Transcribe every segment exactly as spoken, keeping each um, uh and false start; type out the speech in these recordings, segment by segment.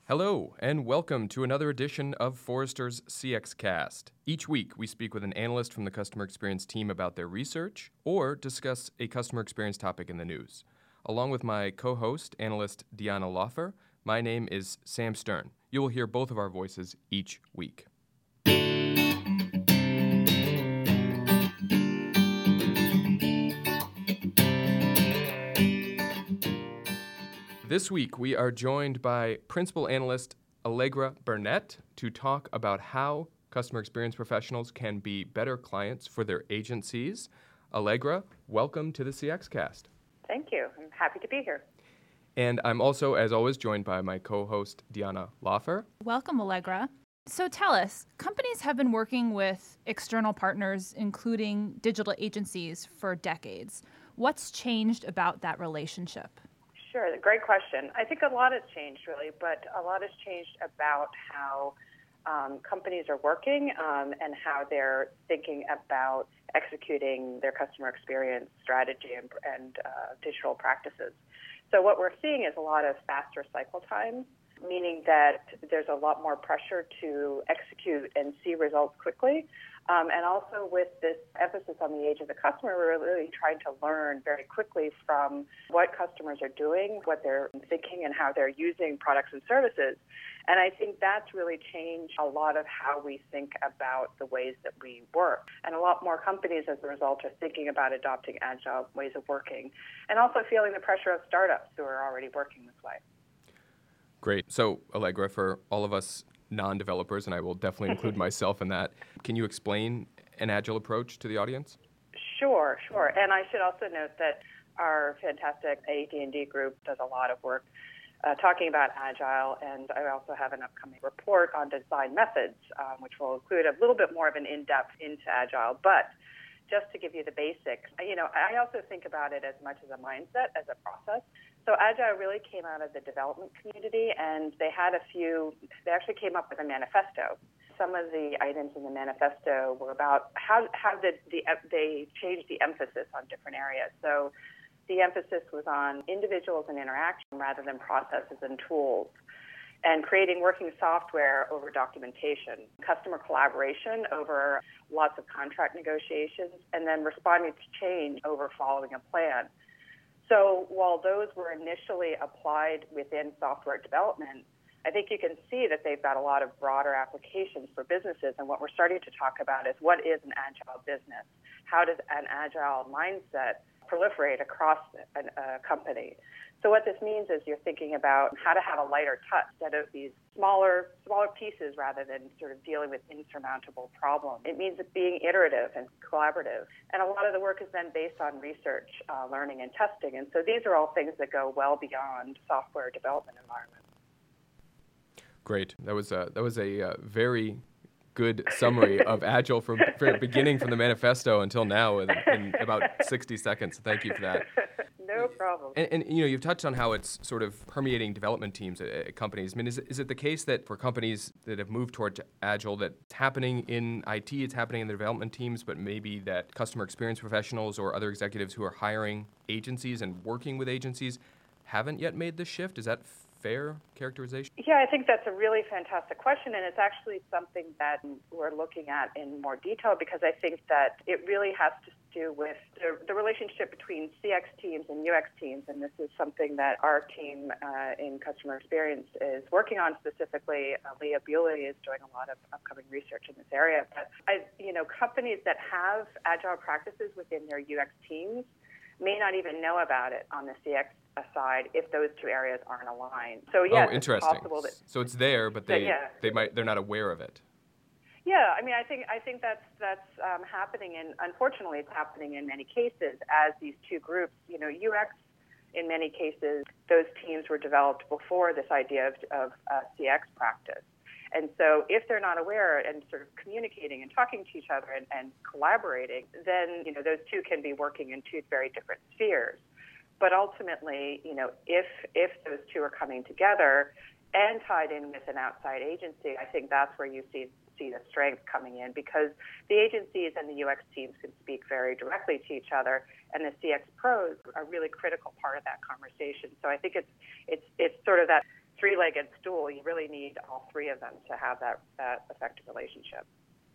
Hello, and welcome to another edition of Forrester's C X Cast. Each week, we speak with an analyst from the customer experience team about their research or discuss a customer experience topic in the news. Along with my co-host, analyst Deanna Laufer, my name is Sam Stern. You will hear both of our voices each week. This week, we are joined by Principal Analyst Allegra Burnett to talk about how customer experience professionals can be better clients for their agencies. Allegra, welcome to the C X Cast. Thank you. I'm happy to be here. And I'm also, as always, joined by my co-host, Deanna Laufer. Welcome, Allegra. So tell us, companies have been working with external partners, including digital agencies, for decades. What's changed about that relationship? Sure, great question. I think a lot has changed, really, but a lot has changed about how um, companies are working um, and how they're thinking about executing their customer experience strategy and, and uh, digital practices. So what we're seeing is a lot of faster cycle times, meaning that there's a lot more pressure to execute and see results quickly. Um, and also with this emphasis on the age of the customer, we're really trying to learn very quickly from what customers are doing, what they're thinking, and how they're using products and services. And I think that's really changed a lot of how we think about the ways that we work. And a lot more companies, as a result, are thinking about adopting agile ways of working and also feeling the pressure of startups who are already working this way. Great. So, Allegra, for all of us non-developers, and I will definitely include myself in that, can you explain an agile approach to the audience? Sure, sure. And I should also note that our fantastic A D and D group does a lot of work uh, talking about agile, and I also have an upcoming report on design methods, um, which will include a little bit more of an in-depth into agile. But just to give you the basics, you know, I also think about it as much as a mindset, as a process. So Agile really came out of the development community, and they had a few, they actually came up with a manifesto. Some of the items in the manifesto were about how, how did the, they changed the emphasis on different areas. So the emphasis was on individuals and interaction rather than processes and tools, and creating working software over documentation, customer collaboration over lots of contract negotiations, and then responding to change over following a plan. So while those were initially applied within software development, I think you can see that they've got a lot of broader applications for businesses. And what we're starting to talk about is what is an agile business? How does an agile mindset proliferate across a, a company? So what this means is you're thinking about how to have a lighter touch instead of these smaller smaller pieces rather than sort of dealing with insurmountable problems. It means being iterative and collaborative. And a lot of the work is then based on research, uh, learning, and testing. And so these are all things that go well beyond software development environment. Great. That was a, that was a uh, very good summary of Agile from very beginning from the manifesto until now in, in about sixty seconds. Thank you for that. No problem. And, and you know, you've touched on how it's sort of permeating development teams at, at companies. I mean, is it, is it the case that for companies that have moved toward Agile, that it's happening in I T, it's happening in the development teams, but maybe that customer experience professionals or other executives who are hiring agencies and working with agencies haven't yet made this shift? Is that fair characterization? Yeah, I think that's a really fantastic question, and it's actually something that we're looking at in more detail because I think that it really has to do with the, the relationship between C X teams and U X teams, and this is something that our team uh, in customer experience is working on specifically. Uh, Leah Bewley is doing a lot of upcoming research in this area. But I, you know, companies that have agile practices within their U X teams may not even know about it on the C X side if those two areas aren't aligned. So yes, oh, interesting. It's possible that, so it's there, but they that, yeah. they might they're not aware of it. Yeah, I mean, I think I think that's that's um, happening, and unfortunately, it's happening in many cases as these two groups. You know, U X, in many cases, those teams were developed before this idea of, of uh, C X practice. And so if they're not aware and sort of communicating and talking to each other and, and collaborating, then, you know, those two can be working in two very different spheres. But ultimately, you know, if if those two are coming together and tied in with an outside agency, I think that's where you see see the strength coming in, because the agencies and the U X teams can speak very directly to each other, and the C X pros are a really critical part of that conversation. So I think it's it's it's sort of that three-legged stool. You really need all three of them to have that, that effective relationship.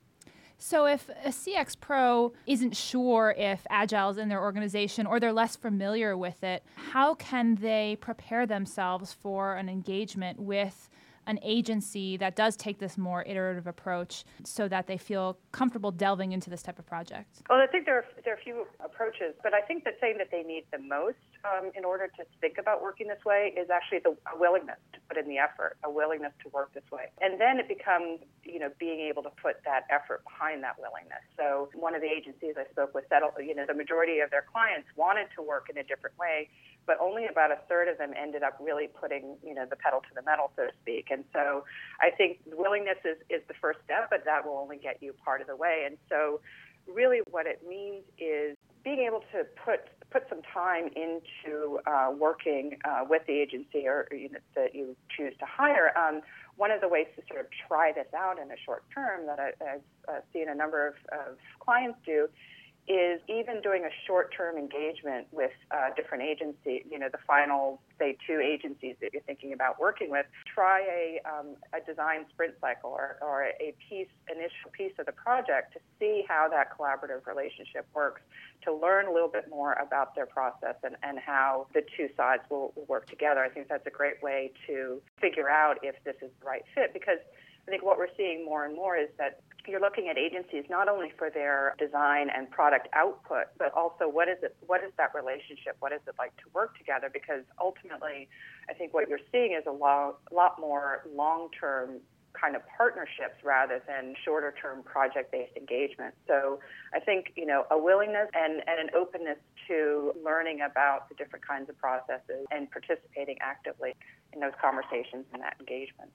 So if a C X Pro isn't sure if Agile is in their organization or they're less familiar with it, how can they prepare themselves for an engagement with an agency that does take this more iterative approach so that they feel comfortable delving into this type of project? Well, I think there are, there are a few approaches, but I think the thing that they need the most um, in order to think about working this way is actually the a willingness to put in the effort, a willingness to work this way. And then it becomes, you know, being able to put that effort behind that willingness. So one of the agencies I spoke with said, you know, the majority of their clients wanted to work in a different way, but only about a third of them ended up really putting, you know, the pedal to the metal, so to speak. And so I think willingness is, is the first step, but that will only get you part of the way. And so really what it means is being able to put put some time into uh, working uh, with the agency or you know, that you choose to hire. Um, one of the ways to sort of try this out in a short term that I, I've uh, seen a number of, of clients do is even doing a short-term engagement with uh, different agencies, you know, the final, say, two agencies that you're thinking about working with. Try a, um, a design sprint cycle or, or a piece, initial piece of the project to see how that collaborative relationship works, to learn a little bit more about their process and, and how the two sides will, will work together. I think that's a great way to figure out if this is the right fit, because I think what we're seeing more and more is that you're looking at agencies not only for their design and product output, but also what is it? What is that relationship? What is it like to work together? Because ultimately, I think what you're seeing is a lot, lot more long-term kind of partnerships rather than shorter-term project-based engagement. So I think, you know, a willingness and, and an openness to learning about the different kinds of processes and participating actively in those conversations and that engagement.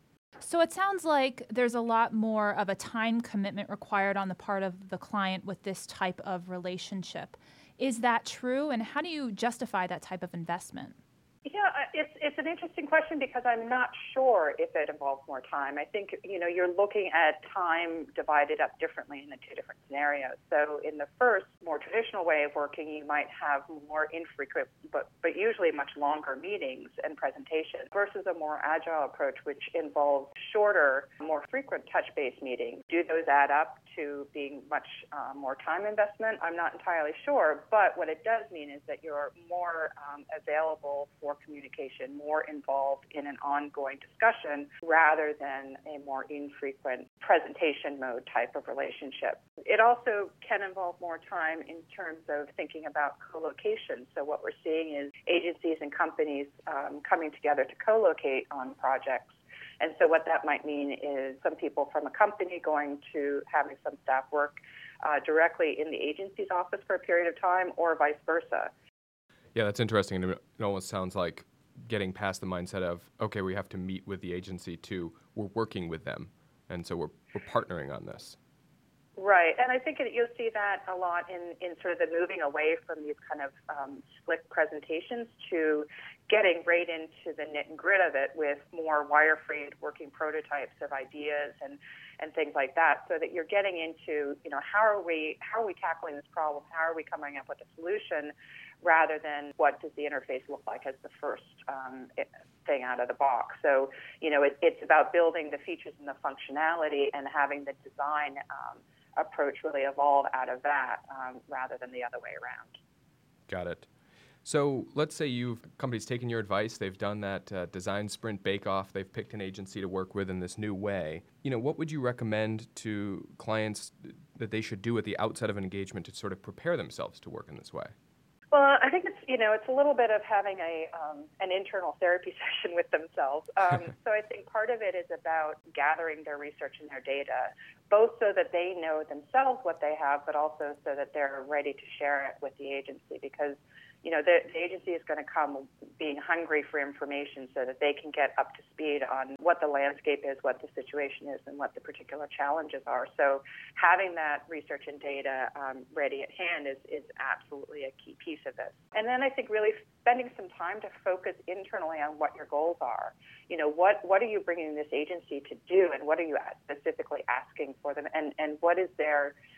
So it sounds like there's a lot more of a time commitment required on the part of the client with this type of relationship. Is that true? And how do you justify that type of investment? Yeah, it's it's an interesting question because I'm not sure if it involves more time. I think, you know, you're looking at time divided up differently in the two different scenarios. So in the first, more traditional way of working, you might have more infrequent, but, but usually much longer meetings and presentations versus a more agile approach, which involves shorter, more frequent touch-based meetings. Do those add up to being much uh, more time investment? I'm not entirely sure, but what it does mean is that you're more um, available for communication, more involved in an ongoing discussion rather than a more infrequent presentation mode type of relationship. It also can involve more time in terms of thinking about co-location. So what we're seeing is agencies and companies um, coming together to co-locate on projects. And so what that might mean is some people from a company going to having some staff work uh, directly in the agency's office for a period of time or vice versa. Yeah, that's interesting. It almost sounds like getting past the mindset of, okay, we have to meet with the agency to we're working with them, and so we're, we're partnering on this. Right, and I think you'll see that a lot in, in sort of the moving away from these kind of um, slick presentations to getting right into the nit and grit of it with more wire-free working prototypes of ideas and, and things like that, so that you're getting into, you know, how are we how are we tackling this problem? How are we coming up with a solution, rather than what does the interface look like as the first um, thing out of the box. So, you know, it, it's about building the features and the functionality and having the design um, approach really evolve out of that um, rather than the other way around. Got it. So let's say you've company's taken your advice, they've done that uh, design sprint bake-off, they've picked an agency to work with in this new way. You know, what would you recommend to clients that they should do at the outset of an engagement to sort of prepare themselves to work in this way? Well, I think it's, you know, it's a little bit of having a um, an internal therapy session with themselves. Um, so I think part of it is about gathering their research and their data, both so that they know themselves what they have, but also so that they're ready to share it with the agency, because you know, the, the agency is going to come being hungry for information so that they can get up to speed on what the landscape is, what the situation is, and what the particular challenges are. So having that research and data um, ready at hand is, is absolutely a key piece of this. And then I think really spending some time to focus internally on what your goals are. You know, what, what are you bringing this agency to do, and what are you specifically asking for them, and, and what is their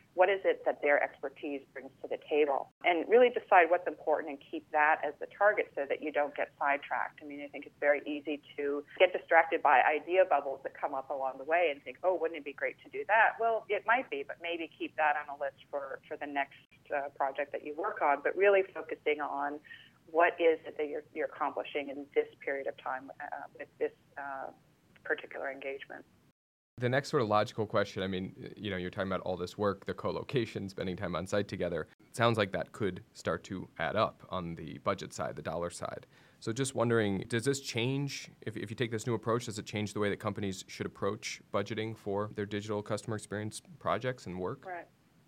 what is it that their expertise brings to the table, and really decide what's important and keep that as the target so that you don't get sidetracked. I mean, I think it's very easy to get distracted by idea bubbles that come up along the way and think, oh, wouldn't it be great to do that? Well, it might be, but maybe keep that on a list for, for the next uh, project that you work on, but really focusing on what is it that you're, you're accomplishing in this period of time uh, with this uh, particular engagement. The next sort of logical question, I mean, you know, you're talking about all this work, the co-location, spending time on site together. It sounds like that could start to add up on the budget side, the dollar side. So just wondering, does this change, if, if you take this new approach, does it change the way that companies should approach budgeting for their digital customer experience projects and work? Right.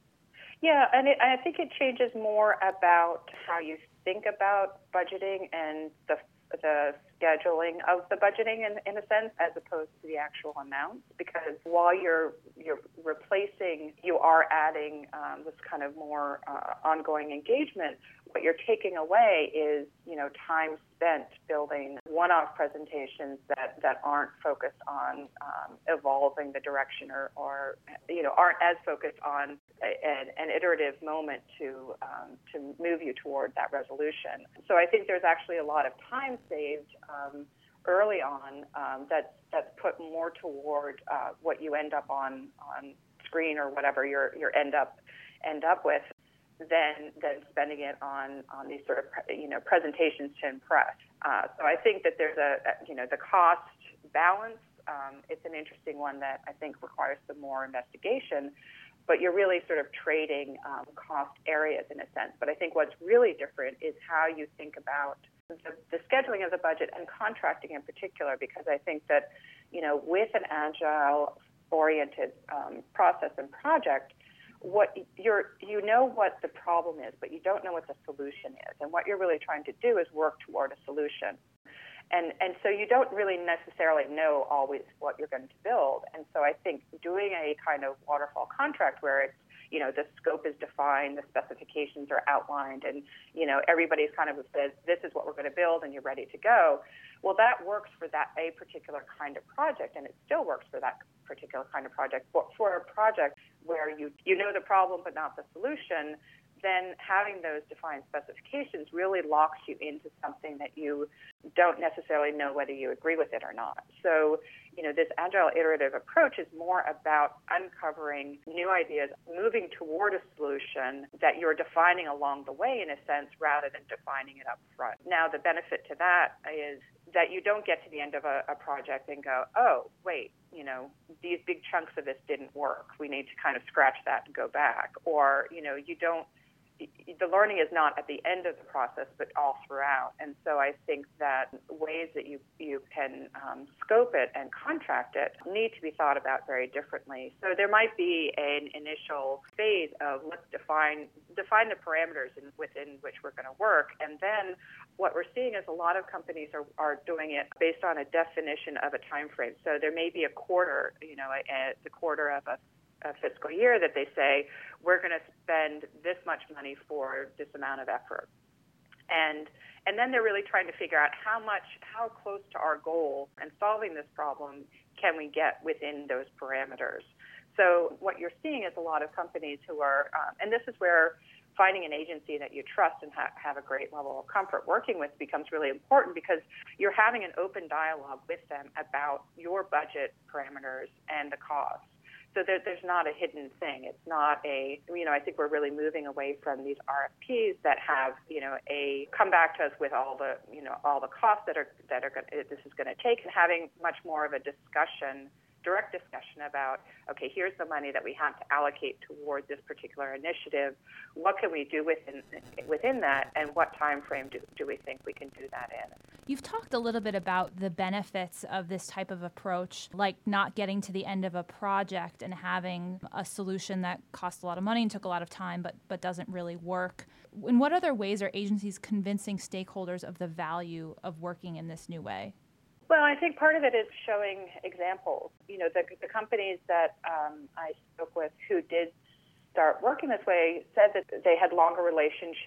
Yeah, and it, I think it changes more about how you think about budgeting and the the scheduling of the budgeting in, in a sense, as opposed to the actual amounts. Because while you're you're replacing, you are adding um, this kind of more uh, ongoing engagement. What you're taking away is, you know, time spent building one-off presentations that, that aren't focused on um, evolving the direction or, or, you know, aren't as focused on a, an, an iterative moment to um, to move you toward that resolution. So I think there's actually a lot of time saved um, early on um, that's that's put more toward uh, what you end up on on screen or whatever you're you end up end up with. Than than spending it on, on these sort of you know presentations to impress. Uh, so I think that there's a, a you know the cost balance. Um, it's an interesting one that I think requires some more investigation. But you're really sort of trading um, cost areas in a sense. But I think what's really different is how you think about the, the scheduling of the budget and contracting in particular. Because I think that you know with an agile-oriented um, process and project, what you're, you know what the problem is, but you don't know what the solution is. And what you're really trying to do is work toward a solution. And and so you don't really necessarily know always what you're going to build. And so I think doing a kind of waterfall contract where it's, you know, the scope is defined, the specifications are outlined, and, you know, everybody's kind of says, this is what we're going to build and you're ready to go. Well, that works for that a particular kind of project, and it still works for that particular kind of project. But for a project where you, you know the problem but not the solution, then having those defined specifications really locks you into something that you don't necessarily know whether you agree with it or not. So, you know, this agile iterative approach is more about uncovering new ideas, moving toward a solution that you're defining along the way, in a sense, rather than defining it up front. Now, the benefit to that is that you don't get to the end of a, a project and go, oh, wait, you know, these big chunks of this didn't work. We need to kind of scratch that and go back. Or, you know, you don't, the learning is not at the end of the process, but all throughout. And so I think that ways that you, you can um, scope it and contract it need to be thought about very differently. So there might be an initial phase of let's define define the parameters in, within which we're going to work. And then what we're seeing is a lot of companies are, are doing it based on a definition of a time frame. So there may be a quarter, you know, a, a, the quarter of a a fiscal year that they say, we're going to spend this much money for this amount of effort. And and then they're really trying to figure out how much, how close to our goal and solving this problem can we get within those parameters. So what you're seeing is a lot of companies who are, um, and this is where finding an agency that you trust and ha- have a great level of comfort working with becomes really important, because you're having an open dialogue with them about your budget parameters and the cost. So there, there's not a hidden thing. It's not a, you know, I think we're really moving away from these R F Ps that have, you know, a come back to us with all the, you know, all the costs that are, that are going this is going to take, and having much more of a discussion, direct discussion about, okay, here's the money that we have to allocate toward this particular initiative. What can we do within within that, and what time frame do, do we think we can do that in? You've talked a little bit about the benefits of this type of approach, like not getting to the end of a project and having a solution that costs a lot of money and took a lot of time but, but doesn't really work. In what other ways are agencies convincing stakeholders of the value of working in this new way? Well, I think part of it is showing examples. You know, the, the companies that um, I spoke with who did start working this way said that they had longer relationships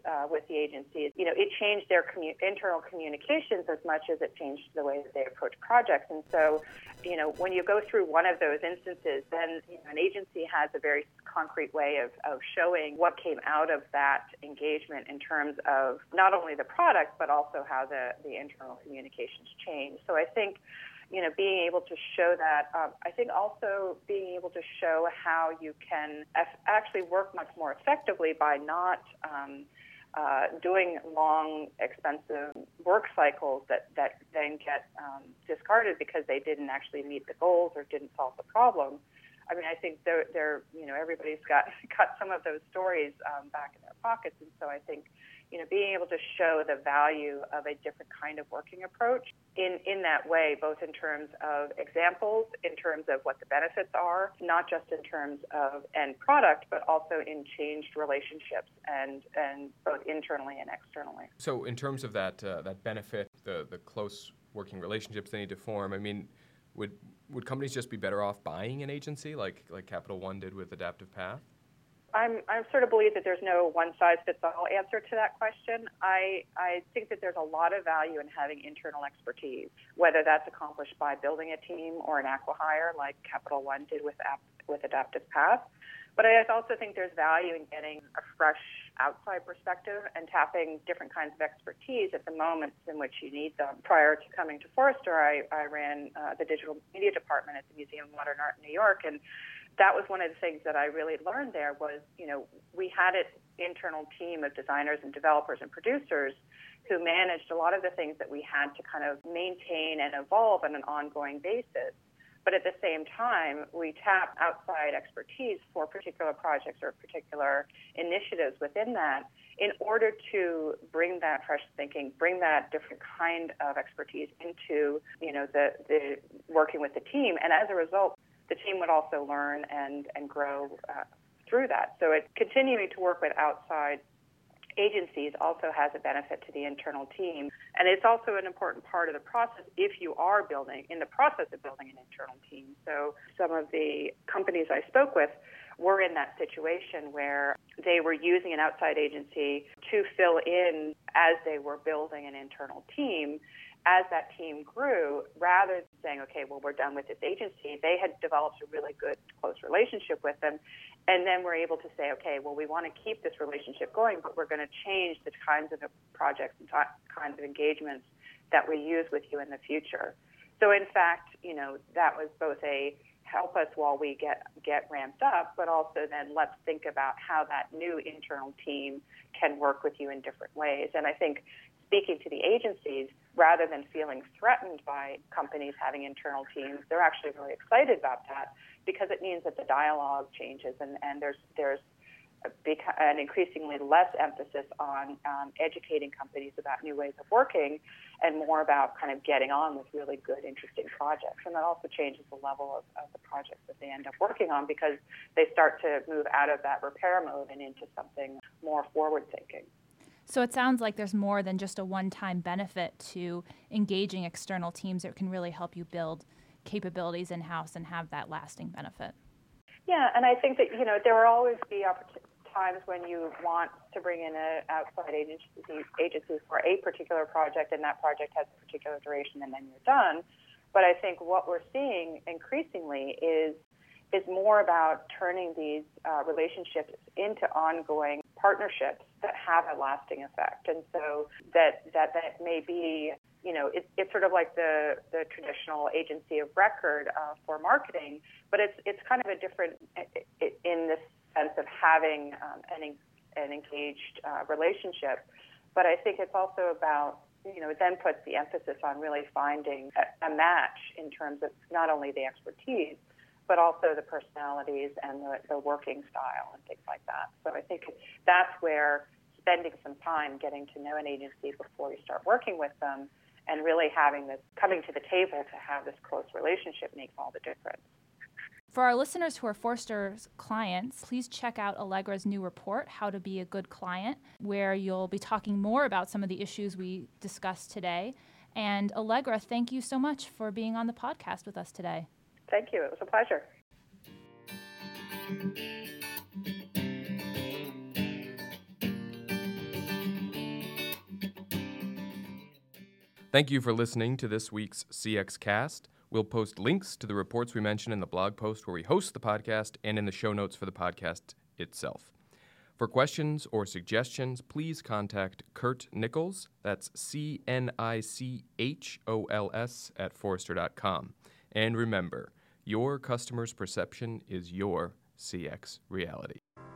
uh, with the agencies, you know, it changed their commu- internal communications as much as it changed the way that they approach projects. And so, you know, when you go through one of those instances, then you know, an agency has a very concrete way of, of showing what came out of that engagement in terms of not only the product, but also how the, the internal communications changed. So I think, you know, being able to show that, um, I think also being able to show how you can f- actually work much more effectively by not um, uh, doing long, expensive work cycles that, that then get um, discarded because they didn't actually meet the goals or didn't solve the problem. I mean, I think they're, they're you know, everybody's got, got some of those stories um, back in their pockets, and so I think, you know, being able to show the value of a different kind of working approach in, in that way, both in terms of examples, in terms of what the benefits are, not just in terms of end product, but also in changed relationships and, and both internally and externally. So in terms of that uh, that benefit, the, the close working relationships they need to form, I mean, would would companies just be better off buying an agency like, like Capital One did with Adaptive Path? I'm, I sort of believe that there's no one-size-fits-all answer to that question. I, I think that there's a lot of value in having internal expertise, whether that's accomplished by building a team or an acqui-hire like Capital One did with, App, with Adaptive Path. But I also think there's value in getting a fresh outside perspective and tapping different kinds of expertise at the moments in which you need them. Prior to coming to Forrester, I, I ran uh, the digital media department at the Museum of Modern Art in New York, and that was one of the things that I really learned there was, you know, we had an internal team of designers and developers and producers who managed a lot of the things that we had to kind of maintain and evolve on an ongoing basis. But at the same time, we tap outside expertise for particular projects or particular initiatives within that in order to bring that fresh thinking, bring that different kind of expertise into, you know, the, the working with the team. And as a result, the team would also learn and, and grow uh, through that. So it, continuing to work with outside agencies also has a benefit to the internal team. And it's also an important part of the process if you are building, in the process of building an internal team. So some of the companies I spoke with were in that situation where they were using an outside agency to fill in as they were building an internal team. As that team grew, rather than saying, okay, well, we're done with this agency, they had developed a really good, close relationship with them. And then we're able to say, okay, well, we want to keep this relationship going, but we're going to change the kinds of projects and t- kinds of engagements that we use with you in the future. So, in fact, you know, that was both a help us while we get, get ramped up, but also then let's think about how that new internal team can work with you in different ways. And I think speaking to the agencies, rather than feeling threatened by companies having internal teams, they're actually really excited about that because it means that the dialogue changes and, and there's there's a big, an increasingly less emphasis on um, educating companies about new ways of working and more about kind of getting on with really good, interesting projects. And that also changes the level of, of the projects that they end up working on because they start to move out of that repair mode and into something more forward-thinking. So it sounds like there's more than just a one-time benefit to engaging external teams that can really help you build capabilities in-house and have that lasting benefit. Yeah, and I think that, you know, there will always be times when you want to bring in an outside agency, agency for a particular project, and that project has a particular duration, and then you're done. But I think what we're seeing increasingly is is more about turning these uh, relationships into ongoing partnerships that have a lasting effect. And so that that, that may be, you know, it, it's sort of like the, the traditional agency of record uh, for marketing, but it's it's kind of a different in the sense of having um, an, an engaged uh, relationship. But I think it's also about, you know, it then puts the emphasis on really finding a, a match in terms of not only the expertise, but also the personalities and the, the working style and things like that. So I think that's where spending some time getting to know an agency before you start working with them and really having this, coming to the table to have this close relationship makes all the difference. For our listeners who are Forrester's clients, please check out Allegra's new report, How to Be a Good Client, where you'll be talking more about some of the issues we discussed today. And Allegra, thank you so much for being on the podcast with us today. Thank you. It was a pleasure. Thank you for listening to this week's C X Cast. We'll post links to the reports we mentioned in the blog post where we host the podcast and in the show notes for the podcast itself. For questions or suggestions, please contact Kurt Nichols, that's C N I C H O L S, at Forrester dot com. And remember, your customer's perception is your C X reality.